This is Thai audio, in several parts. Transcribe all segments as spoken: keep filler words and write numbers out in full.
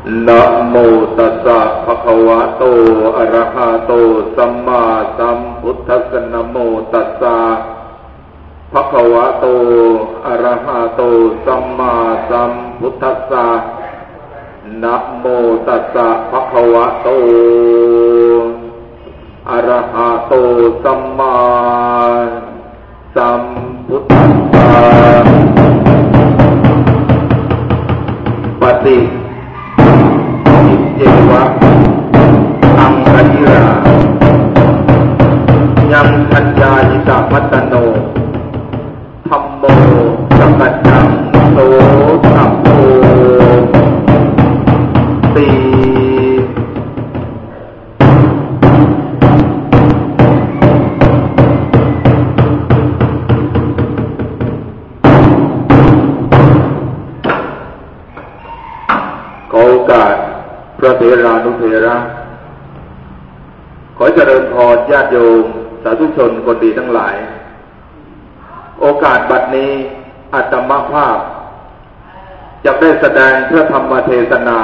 นะโมตัสสะภะคะวะโตอะระหะโตสัมมาสัมพุทธัสสะนะโมตัสสะภะคะวะโตอะระหะโตสัมมาสัมพุทธัสสะนะโมตัสสะภะคะวะโตอะระหะโตสัมมาสัมพุทธัสสะปฏิเจวะอังคจิรายังทัญญายิตาพัตโนธัมโมสักจังโสตัพโพติขอโอกาสพระเถรานุเถระขอเจริญพรญาติโยมสาธุชนคนดีทั้งหลายโอกาสบัดนี้อาตมาภาพจะได้แสดงเพื่อธรรมเทศนา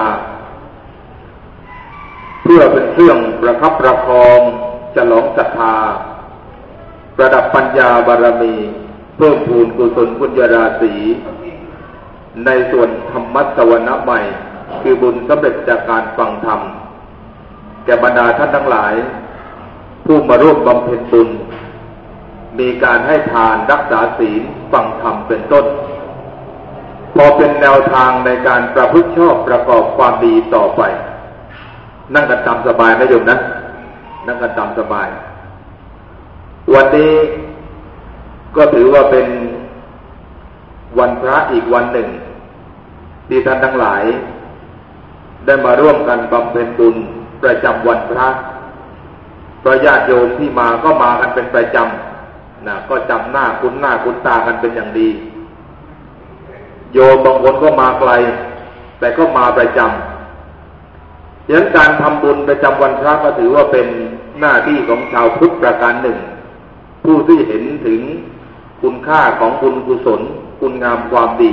เพื่อเป็นเครื่องประคับประคองฉลองศรัทธาประดับปัญญาบารมีเพิ่มพูนกุศลบุญญาราศีในส่วนธรรมสวรรค์ใหม่คือบุญสำเร็จจากการฟังธรรมแก่บรรดาท่านทั้งหลายผู้มาร่วมบำเพ็ญบุญมีการให้ทานรักษาศีลฟังธรรมเป็นต้นพอเป็นแนวทางในการประพฤติชอบประกอบความดีต่อไปนั่งกันตามสบายนะโยมนะนั่งกันตามสบายวันนี้ก็ถือว่าเป็นวันพระอีกวันหนึ่งที่ท่านทั้งหลายได้มาร่วมกันบำเพ็ญบุญประจำวันพระเพราะญาติโยมที่มาก็มากันเป็นประจำนะก็จำหน้าคุ้นหน้าคุ้นตากันเป็นอย่างดีโยมบางคนก็มาไกลแต่ก็มาประจำฉะนั้นการทำบุญประจำวันพระก็ถือว่าเป็นหน้าที่ของชาวพุทธประการหนึ่งผู้ที่เห็นถึงคุณค่าของบุญกุศลคุณงามความดี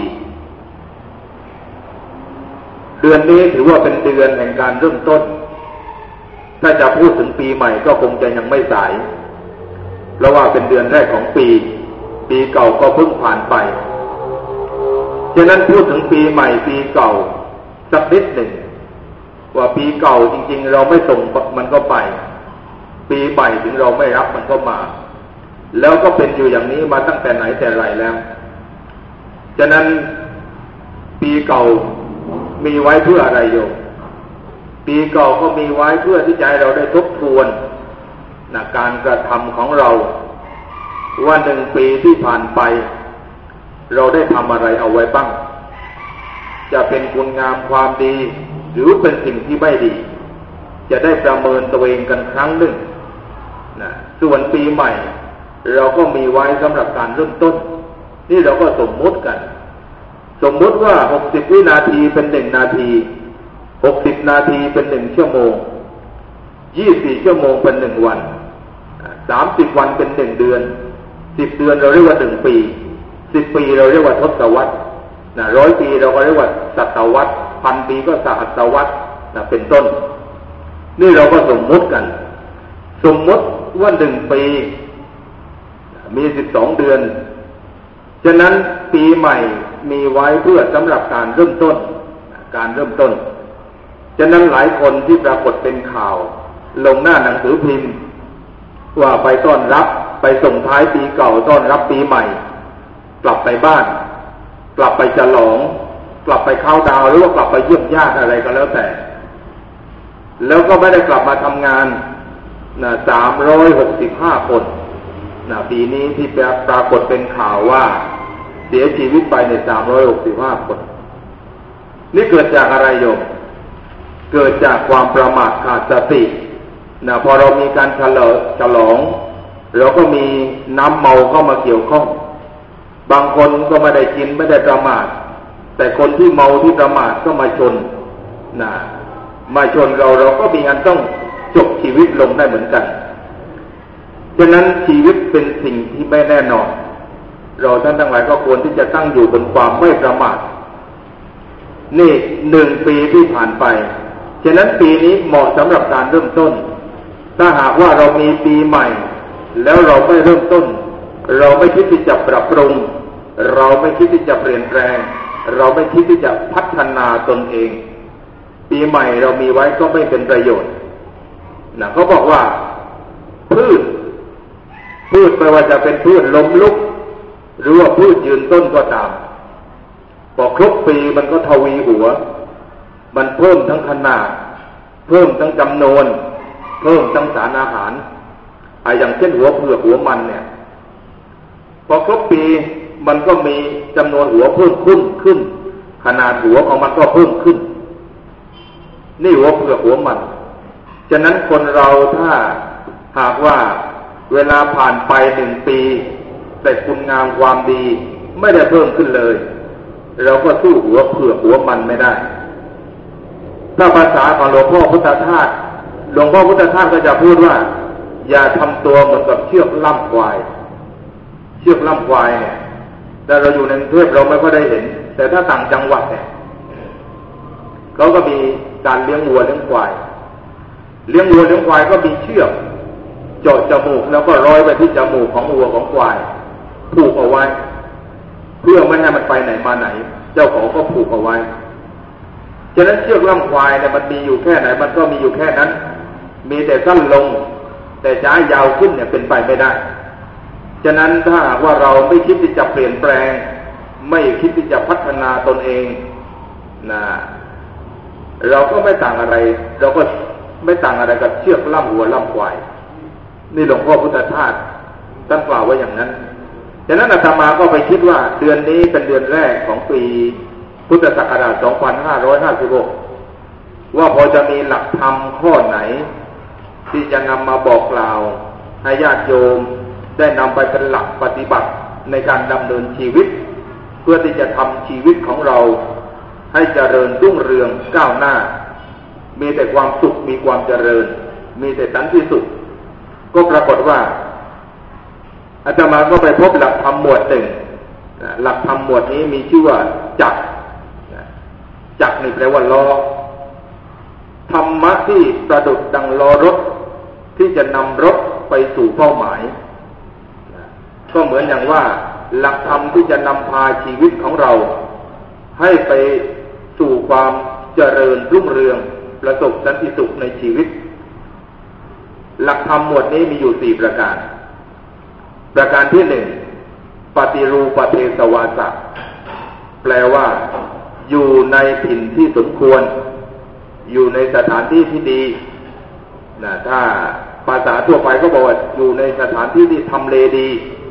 เดือนนี้ถือว่าเป็นเดือนแห่งการเริ่มต้นถ้าจะพูดถึงปีใหม่ก็คงจะยังไม่สายเพราะว่าเป็นเดือนแรกของปีปีเก่าก็เพิ่งผ่านไปฉะนั้นพูดถึงปีใหม่ปีเก่าสักนิดหนึ่งว่าปีเก่าจริงๆเราไม่ส่งมันก็ไปปีใหม่ถึงเราไม่รับมันก็มาแล้วก็เป็นอยู่อย่างนี้มาตั้งแต่ไหนแต่ไรแล้วฉะนั้นปีเก่ามีไว้เพื่ออะไรโยมปีเก่าก็มีไว้เพื่อที่จะให้เราได้ทบทวนนะการกระทำของเราว่าหนึ่งปีที่ผ่านไปเราได้ทำอะไรเอาไว้บ้างจะเป็นคุณงามความดีหรือเป็นสิ่งที่ไม่ดีจะได้ประเมินตัวเองกันครั้งหนึ่งนะส่วนปีใหม่เราก็มีไว้สำหรับการเริ่มต้นนี่เราก็สมมุติกันสมมุติว่าหกสิบวินาทีเป็นหนึ่งนาทีหกสิบนาทีเป็นหนึ่งชั่วโมงยี่สิบสี่ชั่วโมงเป็นหนึ่งวันสามสิบวันเป็นหนึ่งเดือนสิบเดือนเราเรียกว่าหนึ่งปีสิบปีเราเรียกว่าทศวรรษนะร้อยปีเราก็เรียกว่าศตวรรษพันปีก็สหัสวรรษนะเป็นต้นนี่เราก็สมมุติกันสมมุติว่าหนึ่งปีมีสิบสองเดือนฉะนั้นปีใหม่มีไว้เพื่อสำหรับการเริ่มต้นการเริ่มต้นฉะนั้นหลายคนที่ปรากฏเป็นข่าวลงหน้าหนังสือพิมพ์ว่าไปต้อนรับไปส่งท้ายปีเก่าต้อนรับปีใหม่กลับไปบ้านกลับไปฉลองกลับไปเข้าดาวหรือว่ากลับไปเยี่ยมญาติอะไรก็แล้วแต่แล้วก็ไม่ได้กลับมาทำงานนะสามร้อยหกสิบห้าคนนะปีนี้ที่ปรากฏเป็นข่าวว่าเสียชีวิตไปในสามร้อยหกสิบห้าคนนี่เกิดจากอะไรโยมเกิดจากความประมาทขาดสตินะพอเรามีการฉลองฉลองเราก็มีน้ำเมาเข้ามาเกี่ยวข้องบางคนก็ไม่ได้กินไม่ได้ประมาทแต่คนที่เมาที่ประมาทก็มาชนนะมาชนเราเราก็มีอันต้องจบชีวิตลงได้เหมือนกันฉะนั้นชีวิตเป็นสิ่งที่ไม่แน่นอน เราท่านทั้งหลายก็ควรที่จะตั้งอยู่บนความไม่ประมาทนี่หนึ่งปีที่ผ่านไปฉะนั้นปีนี้เหมาะสำหรับการเริ่มต้นถ้าหากว่าเรามีปีใหม่แล้วเราไม่เริ่มต้นเราไม่คิดที่จะปรับปรุงเราไม่คิดที่จะเปลี่ยนแปลงเราไม่คิดที่จะพัฒนาตนเองปีใหม่เรามีไว้ก็ไม่เป็นประโยชน์นะเขาบอกว่าพืชพืชไม่ว่าจะเป็นพืชล้มลุกหรือว่าพืชยืนต้นก็ตามพอครบปีมันก็ทวีหัวมันเพิ่มทั้งขนาดเพิ่มทั้งจำนวนเพิ่มทั้งสารอาหารไอ้อย่างเช่นหัวเผือกหัวมันเนี่ยพอครบปีมันก็มีจำนวนหัวเพิ่มขึ้นขึ้นขนาดหัวของมันก็เพิ่มขึ้นนี่หัวเผือกหัวมันฉะนั้นคนเราถ้าหากว่าเวลาผ่านไปหนึ่งปีแต่คุณงามความดีไม่ได้เพิ่มขึ้นเลยเราก็สู้หัวเผือกหัวมันไม่ได้ถ้าภาษาของหลวงพ่อพุทธทาสหลวงพ่อพุทธทาสก็จะพูดว่าอย่าทำตัวเหมือนกับเชือกล่ำควายเชือกล่ำควายเนี่ยแต่เราอยู่ในกรุงเทพเราไม่ค่อยได้เห็นแต่ถ้าต่างจังหวัดเนี่ยเขาก็มีการเลี้ยงวัวเลี้ยงควายเลี้ยงวัวเลี้ยงควายก็มีเชือกเจาะจมูกแล้วก็ร้อยไปที่จมูกของวัวของควายผูกเอาไว้เพื่อไม่ให้มันไปไหนมาไหนเจ้าของก็ผูกเอาไว้ฉะนั้นเชือกล่ำควายเนี่ยมันมีอยู่แค่ไหนมันก็มีอยู่แค่นั้นมีแต่สั้นลงแต่จะให้ยาวขึ้นเนี่ยเป็นไปไม่ได้ฉะนั้นถ้าหากว่าเราไม่คิดที่จะเปลี่ยนแปลงไม่คิดที่จะพัฒนาตนเองนะเราก็ไม่ต่างอะไรเราก็ไม่ต่างอะไรกับเชือกล่ำวัวล่ำควายนี่หลวงพ่อพุทธทาสท่านกล่าวไว้อย่างนั้นฉะนั้นอาตมาก็ไปคิดว่าเดือนนี้เป็นเดือนแรกของปีพุทธศักราชสองพันห้าร้อยห้าสิบหกว่าพอจะมีหลักธรรมข้อไหนที่จะนำมาบอกกล่าวให้ญาติโยมได้นำไปเป็นหลักปฏิบัติในการดำเนินชีวิตเพื่อที่จะทำชีวิตของเราให้เจริญรุ่งเรืองก้าวหน้ามีแต่ความสุขมีความเจริญมีแต่สันติสุขก็ปรากฏว่าอาตมาก็ไปพบหลักธรรมหมวดหนึ่งหลักธรรมหมวดนี้มีชื่อว่าจักรจักรนี่แปลว่าล้อธรรมะที่ประดุจดังล้อรถที่จะนำรถไปสู่เป้าหมายก็เหมือนอย่างว่าหลักธรรมที่จะนำพาชีวิตของเราให้ไปสู่ความเจริญรุ่งเรืองประสบสันติสุขในชีวิตหลักธรรมหมวดนี้มีอยู่สี่ประการประการที่หนึ่งปฏิรูปเทสวาสะแปลว่าอยู่ในถิ่นที่สมควรอยู่ในสถานที่ที่ดีนะถ้าภาษาทั่วไปก็บอกว่าอยู่ในสถานที่ที่ทำเลดี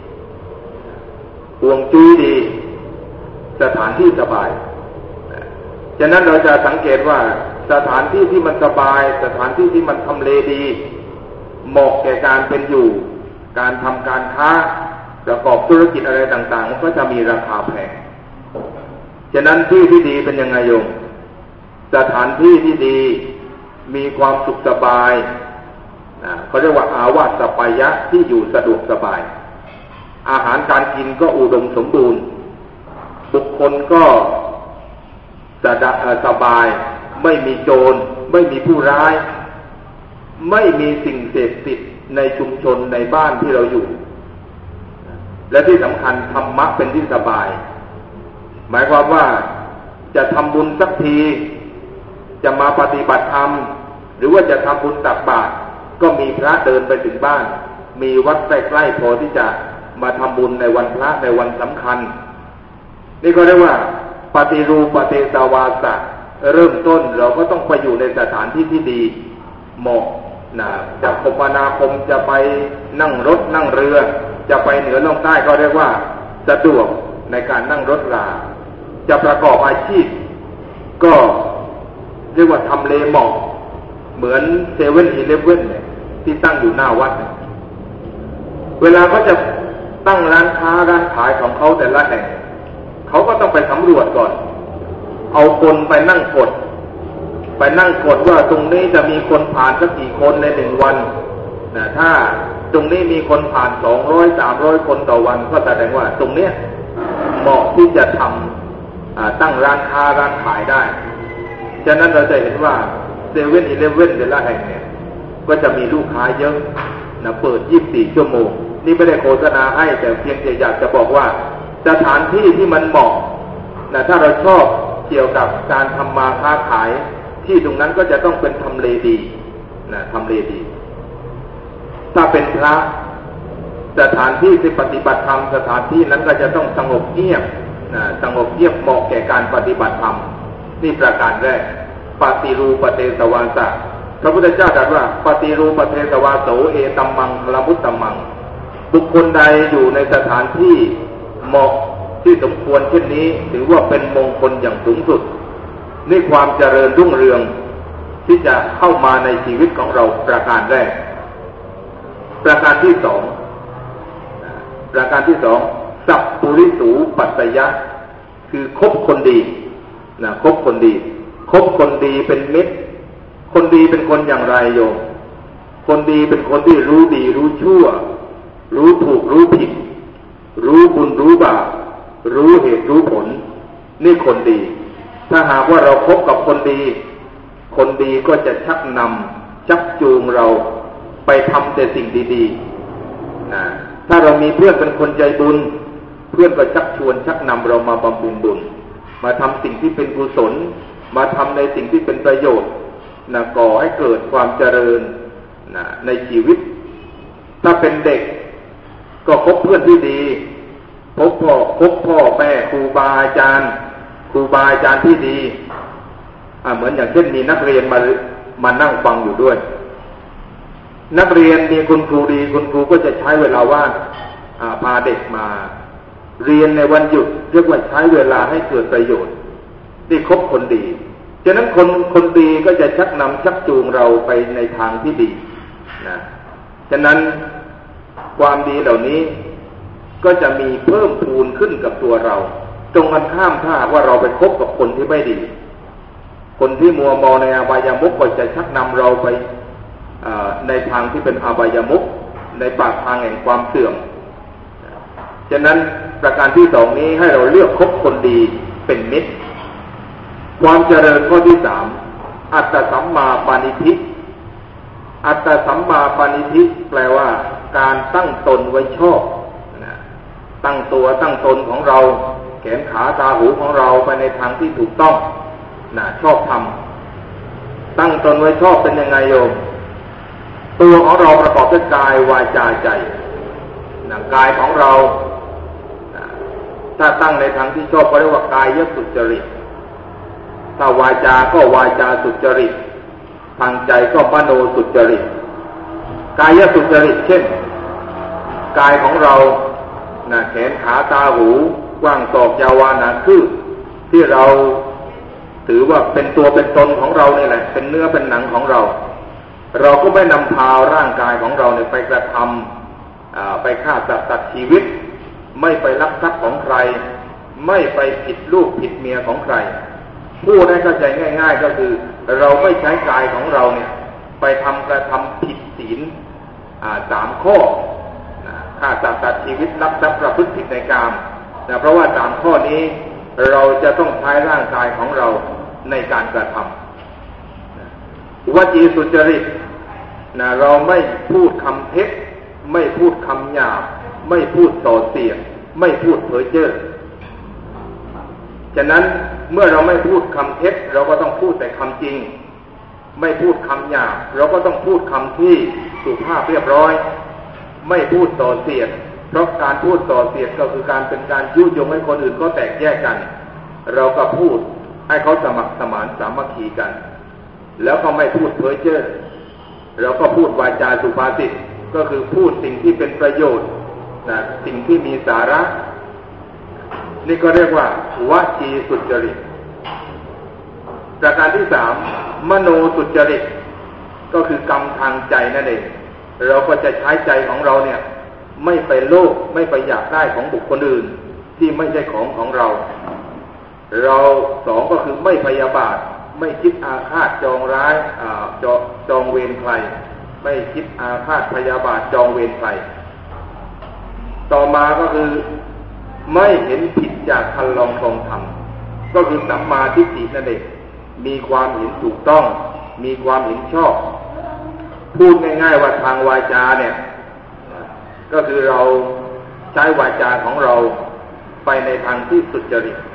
ห่วงจุ้ยดีสถานที่สบายฉะนั้นเราจะสังเกตว่าสถานที่ที่มันสบายสถานที่ที่มันทำเลดีเหมาะแก่การเป็นอยู่การทำการค้าประกอบธุรกิจอะไรต่างๆมันก็จะมีราคาแพงฉะนั้นที่ที่ดีเป็นยังไงโยมสถานที่ที่ดีมีความสุขสบายนะเขาเรียกว่าอาวาสปายะที่อยู่สะดวกสบายอาหารการกินก็อุดมสมบูรณ์บุคคลก็สบายไม่มีโจรไม่มีผู้ร้ายไม่มีสิ่งเสพติดในชุมชนในบ้านที่เราอยู่และที่สำคัญธรรมะเป็นที่สบายหมายความว่าจะทำบุญสักทีจะมาปฏิบัติธรรมหรือว่าจะทำบุญตักบาตรก็มีพระเดินไปถึงบ้านมีวัดใกล้ๆพอที่จะมาทำบุญในวันพระในวันสำคัญนี่ก็เรียกว่าปฏิรูปเทสวาสะเริ่มต้นเราก็ต้องไปอยู่ในสถานที่ที่ดีเหมาะนะจะคมนาคมจะไปนั่งรถนั่งเรือจะไปเหนือล่องใต้ก็เรียกว่าสะดวกในการนั่งรถราจะประกอบอาชีพก็เรียกว่าทำเลเหมาะเหมือนเซเว่นอีเลฟเว่นที่ตั้งอยู่หน้าวัดเวลาเขาจะตั้งร้านค้าร้านขายของเขาแต่ละแห่งเขาก็ต้องไปสำรวจก่อนเอาคนไปนั่งกดไปนั่งกดว่าตรงนี้จะมีคนผ่านสักกี่คนในหนึ่งวันนะถ้าตรงนี้มีคนผ่านสองร้อยสามร้อยคนต่อวันก็แสดงว่าตรงเนี้ยเหมาะที่จะทตั้งร้านค้าร้านขายได้ฉะนั้นเราจะเห็นว่าเซเว่นอีเลฟเว่นแต่ละแห่งเนี่ยก็จะมีลูกค้าเยอะนะเปิดยี่สิบสี่ชั่วโมงนี่ไม่ได้โฆษณาให้แต่เพียงแต่อยากจะบอกว่าสถานที่ที่มันเหมาะนะถ้าเราชอบเกี่ยวกับการทำมาค้าขายที่ตรงนั้นก็จะต้องเป็นทำเลดีนะทำเลดีถ้าเป็นพระสถานที่ที่ปฏิบัติธรรมสถานที่นั้นก็จะต้องสงบเงียบนะสงบเงียบเหมาะแก่การปฏิบัติธรรมนี่ประการแรกปฏิรูปเทสวาสะพระพุทธเจ้าตรัสว่าปฏิรูปเทสวาโสเอตัมมังคลมุตตัมมังบุคคลใดอยู่ในสถานที่เหมาะที่สมควรเช่นนี้ถือว่าเป็นมงคลอย่างสูงสุดนี่ความเจริญรุ่งเรืองที่จะเข้ามาในชีวิตของเราประการแรกประการที่สองประการที่สองสัพปุริสูปัสสยะคือคบคนดีนะคบคนดีคบคนดีเป็นมิตรคนดีเป็นคนอย่างไรโยมคนดีเป็นคนที่รู้ดีรู้ชั่วรู้ถูกรู้ผิดรู้บุญรู้บาปรู้เหตุรู้ผลนี่คนดีถ้าหากว่าเราคบกับคนดีคนดีก็จะชักนำชักจูงเราไปทำแต่สิ่งดีๆนะถ้าเรามีเพื่อนเป็นคนใจบุญเพื่อนก็ชักชวนชักนำเรามาบำเพ็ญบุญมาทำสิ่งที่เป็นกุศลมาทำในสิ่งที่เป็นประโยชน์นะก่อให้เกิดความเจริญนะในชีวิตถ้าเป็นเด็กก็คบเพื่อนที่ดีพบพ่อคบพ่อแม่ครูบาอาจารย์ครูบาอาจารย์ที่ดีอ่าเหมือนอย่างเช่นมีนักเรียนมามานั่งฟังอยู่ด้วยนักเรียนมีคุณครูดีคุณครูก็จะใช้เวลาว่างพาเด็กมาเรียนในวันหยุดเรียกว่าใช้เวลาให้เกิดประโยชน์ที่คบคนดีฉะนั้นคนคนดีก็จะชักนำชักจูงเราไปในทางที่ดีนะฉะนั้นความดีเหล่านี้ก็จะมีเพิ่มพูนขึ้นกับตัวเราตรงกันข้ามถ้าว่าเราไปคบกับคนที่ไม่ดีคนที่มัวเมาในอบายามุขก็จะชักนำเราไปในทางที่เป็นอบายามุขในปากทางแห่งความเสื่อมฉะนั้นประการที่สองนี้ให้เราเลือกคบคนดีเป็นมิตรความเจริญข้อที่สามอัตตสัมมาปานิธิอัตตสัมมาปานิธิแปลว่าการตั้งตนไว้ชอบตั้งตัวตั้งตนของเราแขนขาตาหูของเราไปในทางที่ถูกต้องนะชอบทำตั้งตนไว้ชอบเป็นยังไงโยมตัวของเราประกอบด้วยกายวาจาใจนะกายของเรานะถ้าตั้งในทางที่ชอบก็เรียกว่ากายสุจริตถ้าวาจาก็วาจาสุจริตทางใจก็มโนสุจริตกายสุจริตเช่นกายของเรานะแขนขาตาหูกว้างศอกยาววานาคือที่เราถือว่าเป็นตัวเป็นตนของเราเนี่ยแหละเป็นเนื้อเป็นหนังของเราเราก็ไม่นำพาร่างกายของเราเนี่ยไปกระทำไปฆ่าสัตว์ตัดชีวิตไม่ไปลักทรัพย์ของใครไม่ไปผิดลูกผิดเมียของใครพูดให้เข้าใจง่ายๆก็คือเราไม่ใช้กายของเราเนี่ยไปทำกระทำผิดศีลสามข้อฆ่าสัตว์ตัดชีวิตลักทรัพย์ประพฤติผิดในกามนะเพราะว่าสามข้อนี้เราจะต้องใช้ร่างกายของเราในการกระทำวจีสุจริตนะเราไม่พูดคำเท็จไม่พูดคำหยาบไม่พูดส่อเสียดไม่พูดเพ้อเจ้อฉะนั้นเมื่อเราไม่พูดคำเท็จเราก็ต้องพูดแต่คำจริงไม่พูดคำหยาบเราก็ต้องพูดคำที่สุภาพเรียบร้อยไม่พูดส่อเสียดเพราะการพูดส่อเสียดก็คือการเป็นการยุยงให้คนอื่นก็แตกแยกกันเราก็พูดให้เขาสมัครสมานสามัคคีกันแล้วก็ไม่พูดเพ้อเจ้อเราก็พูดวาจาสุภาษิตก็คือพูดสิ่งที่เป็นประโยชน์นะสิ่งที่มีสาระนี่ก็เรียกว่าวจีสุจริตประการที่สามมโนสุจริตก็คือกรรมทางใจนั่นเองเราก็จะใช้ใจของเราเนี่ยไม่ไปโลภไม่ไปอยากได้ของบุคคลอื่นที่ไม่ใช่ของของเราเราสองก็คือไม่พยาบาทไม่คิดอาฆาตจองร้ายอ่าจองจองเวรใครไม่คิดอาฆาตพยาบาทจองเวรใครต่อมาก็คือไม่เห็นผิดจากคันลองครองธรรมก็คือสัมมาทิฏฐินั่นเองมีความเห็นถูกต้องมีความเห็นชอบพูดง่ายๆว่าทางวาจาเนี่ยก็คือเราใช้วาจาของเราไปในทางที่สุจริต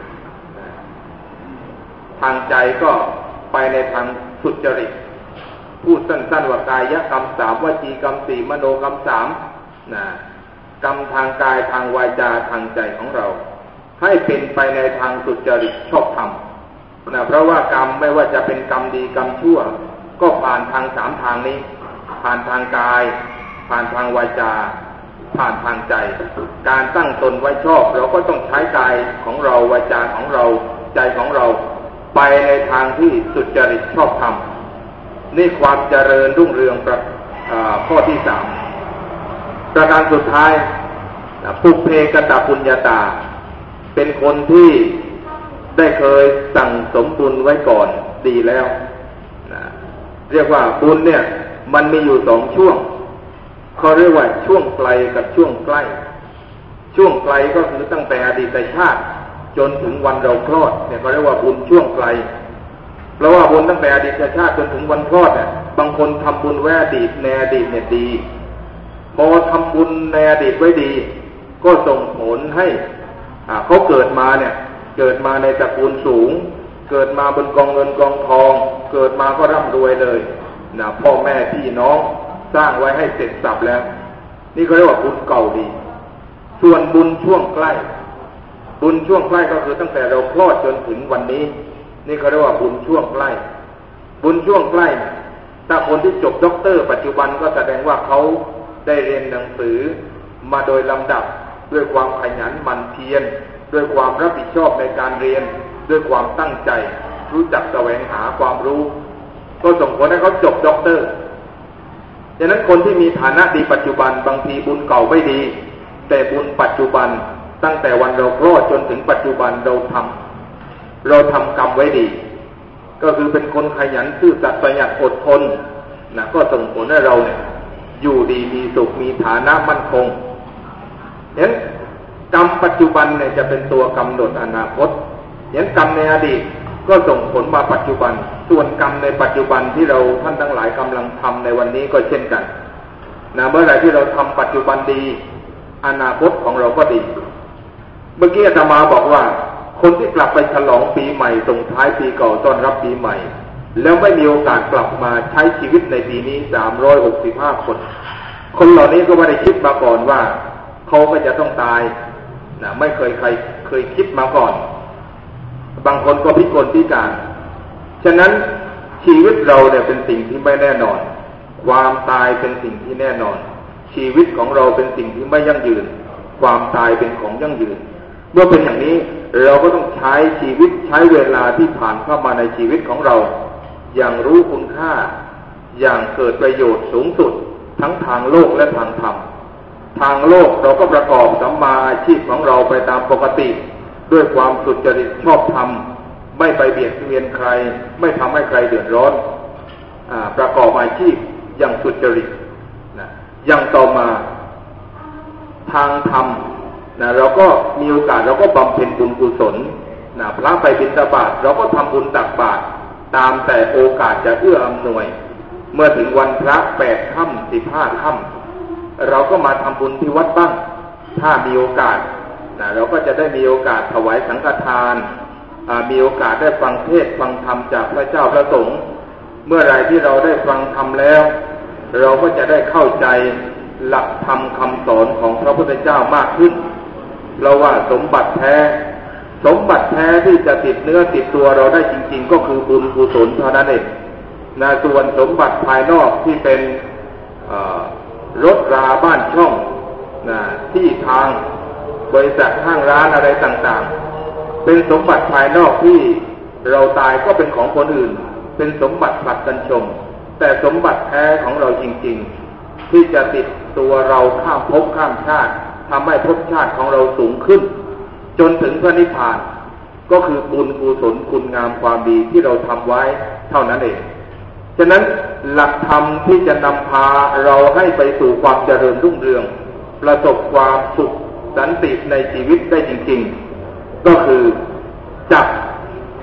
ทางใจก็ไปในทางสุจริตพูดสั้นๆว่ากายกรรมสามวจีกรรมสี่มโนกรรมสามนะกรรมทางกายทางวาจาทางใจของเราให้เป็นไปในทางสุจริตชอบธรรมนะเพราะว่ากรรมไม่ว่าจะเป็นกรรมดีกรรมชั่วก็ผ่านทางสามทางนี้ผ่านทางกายผ่านทางวาจาผ่านทางใจการตั้งตนไว้ชอบเราก็ต้องใช้กายของเราวาจาของเราใจของเราไปในทางที่สุจริตชอบธรรมนี่ความเจริญรุ่งเรืองประข้อที่สามประการสุดท้ายปุพเพกตปุญญาตาเป็นคนที่ได้เคยสั่งสมบุญไว้ก่อนดีแล้วนะเรียกว่าบุญเนี่ยมันมีอยู่สองช่วงเขาเรียกว่าช่วงไกลกับช่วงใกล้ช่วงไกลก็คือตั้งแต่อดีตชาติจนถึงวันเราคลอดเนี่ยเขาเรียกว่าบุญช่วงไกลเพราะว่าบุญตั้งแต่อดีตชาติจนถึงวันคลอดเนี่ยบางคนทำบุญไว้อดีตในอดีตเนี่ยดีพอทำบุญในอดีตไว้ดีก็ส่งผลให้เขาเกิดมาเนี่ยเกิดมาในตระกูลสูงเกิดมาบนกองเงินกองทองเกิดมาก็ร่ำรวยเลยนะพ่อแม่พี่น้องสร้างไว้ให้เสร็จสรรพแล้วนี่เขาเรียกว่าบุญเก่าดีส่วนบุญช่วงใกล้บุญช่วงใกล้ก็คือตั้งแต่เราคลอดจนถึงวันนี้นี่เขาเรียกว่าบุญช่วงใกล้บุญช่วงใกล้ถ้าคนที่จบด็อกเตอร์ปัจจุบันก็แสดงว่าเขาได้เรียนหนังสือมาโดยลำดับด้วยความขยันหมั่นเพียรด้วยความรับผิดชอบในการเรียนด้วยความตั้งใจรู้จักแสวงหาความรู้ก็ส่งผลให้เขาจบด็อกเตอร์ดังนั้นคนที่มีฐานะดีปัจจุบันบางทีบุญเก่าไม่ดีแต่บุญปัจจุบันตั้งแต่วันเราคลอดจนถึงปัจจุบันเราทำเราทำกรรมไว้ดีก็คือเป็นคนขยันซื่อสัตย์ประหยัดอดทนนะก็ส่งผลให้เราเนี่ยอยู่ดีมีสุขมีฐานะมั่นคงเห็นกรรมปัจจุบันเนี่ยจะเป็นตัวกำหนดอนาคตเห็นกรรมในอดีตก็ส่งผลมาปัจจุบันส่วนกรรมในปัจจุบันที่เราท่านทั้งหลายกำลังทำในวันนี้ก็เช่นกันนะเมื่อไหร่ที่เราทำปัจจุบันดีอนาคตของเราก็ดีเมื่อกี้อาตมาบอกว่าคนที่กลับไปฉลองปีใหม่ส่งท้ายปีเก่าต้อนรับปีใหม่แล้วไม่มีโอกาสกลับมาใช้ชีวิตในปีนี้สามร้อยหกสิบห้าคนคนเหล่านี้ก็ไม่ได้คิดมาก่อนว่าเขาก็จะต้องตายนะไม่เคยใครเคยคิดมาก่อนบางคนก็พิกลพิการฉะนั้นชีวิตเราเนี่ยเป็นสิ่งที่ไม่แน่นอนความตายเป็นสิ่งที่แน่นอนชีวิตของเราเป็นสิ่งที่ไม่ยั่งยืนความตายเป็นของยั่งยืนเมื่อเป็นอย่างนี้เราก็ต้องใช้ชีวิตใช้เวลาที่ผ่านเข้ามาในชีวิตของเราอย่างรู้คุณค่าอย่างเกิดประโยชน์สูงสุดทั้งทางโลกและทางธรรมทางโลกเราก็ประกอบสัมมาอาชีพของเราไปตามปกติด้วยความสุจริตชอบธรรมไม่ไปเบียดเบียนใครไม่ทำให้ใครเดือดร้อนอ่าประกอบอาชีพอย่างสุจริตนะอย่างต่อมาทางธรรมนะเราก็มีโอกาสเราก็บำเพ็ญบุญกุศลนะพระไปบิณฑบาตเราก็ทำบุญตักบาตรตามแต่โอกาสจะเอื้ออำนวยเมื่อถึงวันพระแปดค่ำสิบห้าค่ำเราก็มาทำบุญที่วัดบ้างถ้ามีโอกาสนะเราก็จะได้มีโอกาสถวายสังฆทานมีโอกาสได้ฟังเทศน์ฟังธรรมจากพระเจ้าพระสงฆ์เมื่อไรที่เราได้ฟังธรรมแล้วเราก็จะได้เข้าใจหลักธรรมคำสอนของพระพุทธเจ้ามากขึ้นเราว่าสมบัติแท้สมบัติแท้ที่จะติดเนื้อติดตัวเราได้จริงๆก็คือบุญกุศลเท่านั้นเองนะส่วนสมบัติภายนอกที่เป็นรถราบ้านช่องนะที่ทางบริษัทห้างร้านอะไรต่างๆเป็นสมบัติภายนอกที่เราตายก็เป็นของคนอื่นเป็นสมบัติผลัดกันชมแต่สมบัติแท้ของเราจริงๆที่จะติดตัวเราข้ามภพข้ามชาติทำให้ภพชาติของเราสูงขึ้นจนถึงพระนิพพานก็คือบุญกุศลคุณงามความดีที่เราทำไว้เท่านั้นเองฉะนั้นหลักธรรมที่จะนำพาเราให้ไปสู่ความเจริญรุ่งเรืองประสบความสุขสันติในชีวิตได้จริงๆก็คือจับ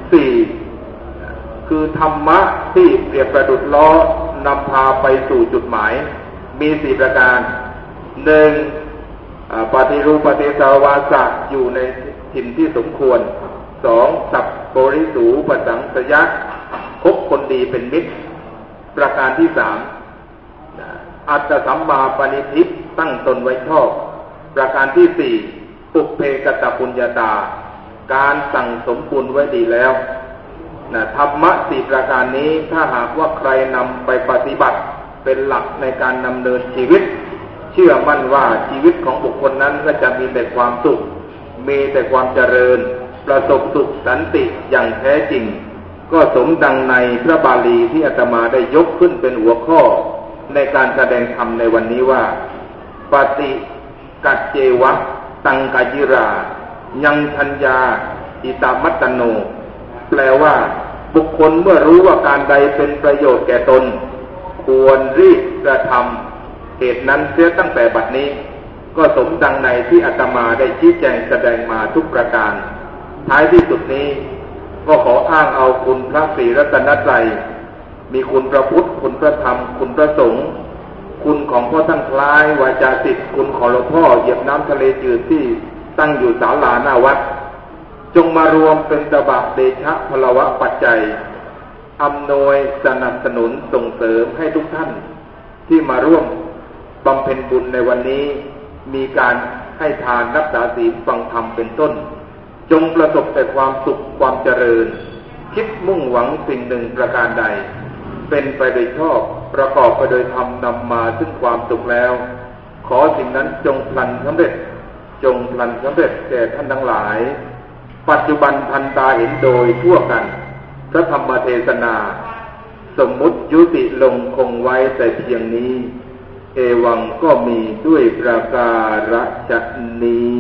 สี่คือธรรมะที่เปรียบประดุจล้อนำพาไปสู่จุดหมายมีสี่ประการหนึ่งปฏิรูปปฏิสาวาสะอยู่ในถิ่นที่สมควรสองสัพปริสูปสังสยะคบคนดีเป็นมิตรประการที่สามอัตตสัมมาปณิทิตั้งตนไว้ชอบประการที่สี่ปุพเพกตปุญญาตาการสั่งสมบุญไว้ดีแล้วนะธรรมะสี่ประการนี้ถ้าหากว่าใครนำไปปฏิบัติเป็นหลักในการดำเนินชีวิตเชื่อมั่นว่าชีวิตของบุคคลนั้นก็จะมีแต่ความสุขมีแต่ความเจริญประสบสุขสันติอย่างแท้จริงก็สมดังในพระบาลีที่อาตมาได้ยกขึ้นเป็นหัวข้อในการแสดงธรรมในวันนี้ว่าปฏิกัจเจวะตังกายิรายังทัญญาอิตามัตตโนแปลว่าบุคคลเมื่อรู้ว่าการใดเป็นประโยชน์แก่ตนควรรีบกระทำเหตุนั้นเสียตั้งแต่บัดนี้ก็สมดังในที่อาตมาได้ชี้แจงแสดงมาทุกประการท้ายที่สุดนี้ก็ขออ้างเอาคุณพระศรีรัตนตรัยมีคุณพระพุทธคุณพระธรรมคุณพระสงฆ์คุณของพ่อท่านคล้ายวาจาศิษย์คุณของหลวงพ่อเหยียบน้ำทะเลจืดที่ตั้งอยู่ศาลาหน้าวัดจงมารวมเป็นตบะเดชะพลวะปัจจัยอำนวยสนับสนุนส่งเสริมให้ทุกท่านที่มาร่วมบำเพ็ญบุญในวันนี้มีการให้ทานรักษาศีลฟังธรรมเป็นต้นจงประสบแต่ความสุขความเจริญคิดมุ่งหวังสิ่งหนึ่งประการใดเป็นไปโดยชอบประกอบไปโดยธรรมนำมาซึ่งความสุขแล้วขอสิ่งนั้นจงพลันสำเร็จจงพลันสำเร็จแก่ท่านทั้งหลายปัจจุบันทันตาเห็นโดยทั่วกันพระธรรมเทศนาสมมุติยุติลงคงไว้แต่เพียงนี้เอวังก็มีด้วยประการฉนี้